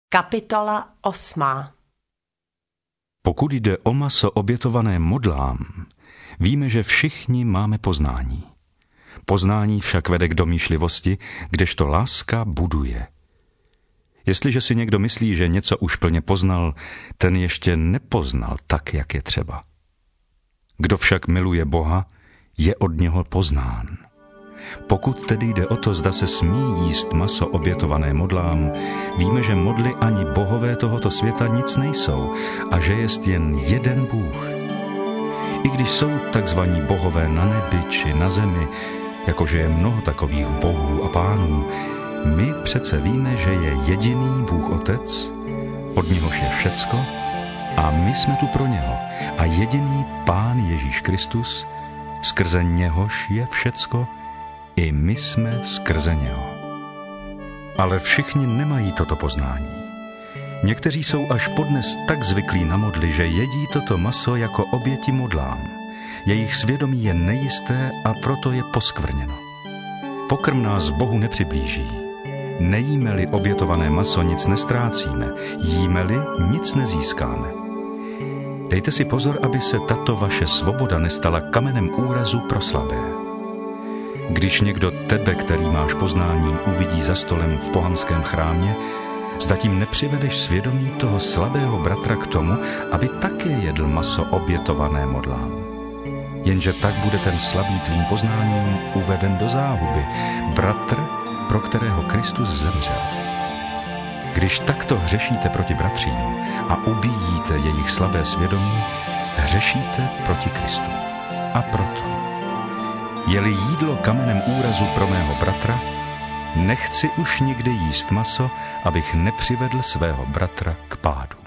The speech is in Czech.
Kapitola 8. Pokud jde o maso obětované modlám, víme, že všichni máme poznání. Poznání však vede k domýšlivosti, kdežto láska buduje. Jestliže si někdo myslí, že něco už plně poznal, ten ještě nepoznal tak, jak je třeba. Kdo však miluje Boha, je od něho poznán. Pokud tedy jde o to, zda se smí jíst maso obětované modlám, víme, že modly ani bohové tohoto světa nic nejsou a že jest jen jeden Bůh. I když jsou takzvaní bohové na nebi či na zemi, jakože je mnoho takových bohů a pánů, my přece víme, že je jediný Bůh Otec, od něhož je všecko a my jsme tu pro něho a jediný Pán Ježíš Kristus, skrze něhož je všecko, i my jsme skrze něho. Ale všichni nemají toto poznání. Někteří jsou až podnes tak zvyklí na modly, že jedí toto maso jako oběti modlám. Jejich svědomí je nejisté a proto je poskvrněno. Pokrm nás Bohu nepřiblíží. Nejíme-li obětované maso, nic nestrácíme. Jíme-li, nic nezískáme. Dejte si pozor, aby se tato vaše svoboda nestala kamenem úrazu pro slabé. Když někdo tebe, který máš poznání, uvidí za stolem v pohanském chrámě, zda tím nepřivedeš svědomí toho slabého bratra k tomu, aby také jedl maso obětované modlám. Jenže tak bude ten slabý tvým poznáním uveden do záhuby, bratr, pro kterého Kristus zemřel. Když takto hřešíte proti bratřím a ubíjíte jejich slabé svědomí, hřešíte proti Kristu. A proto, je-li jídlo kamenem úrazu pro mého bratra, nechci už nikdy jíst maso, abych nepřivedl svého bratra k pádu.